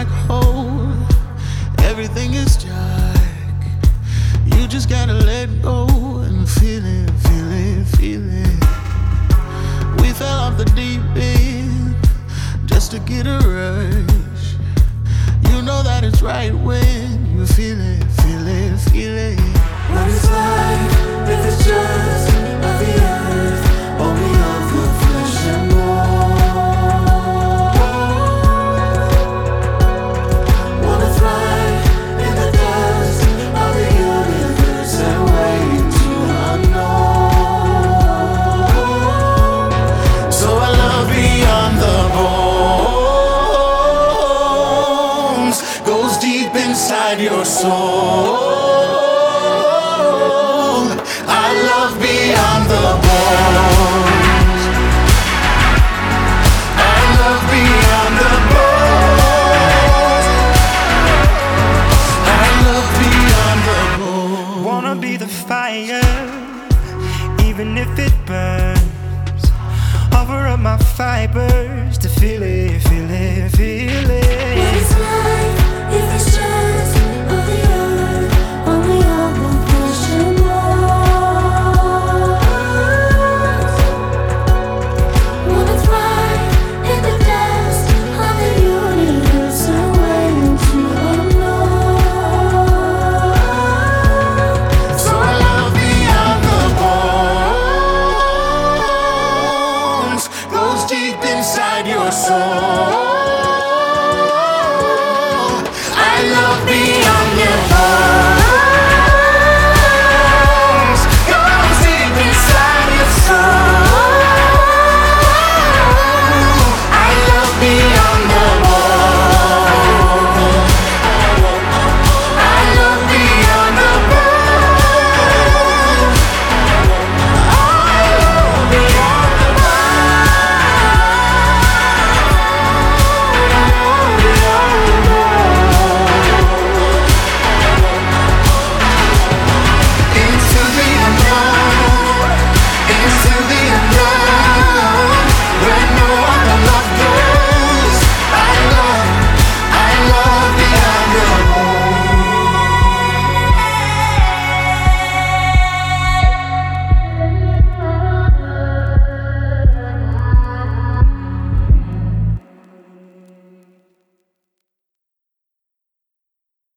hole. Everything is dark. You just gotta let go and feel it, feel it, feel it. We fell off the deep end just to get a rush. You know that it's right when you feel it, feel it, feel it. What is life if it's just of the earth, only of the flesh and bone? Wanna thrive in the dust of the universe and wait to unknown. So I love beyond the bones, goes deep inside your soul.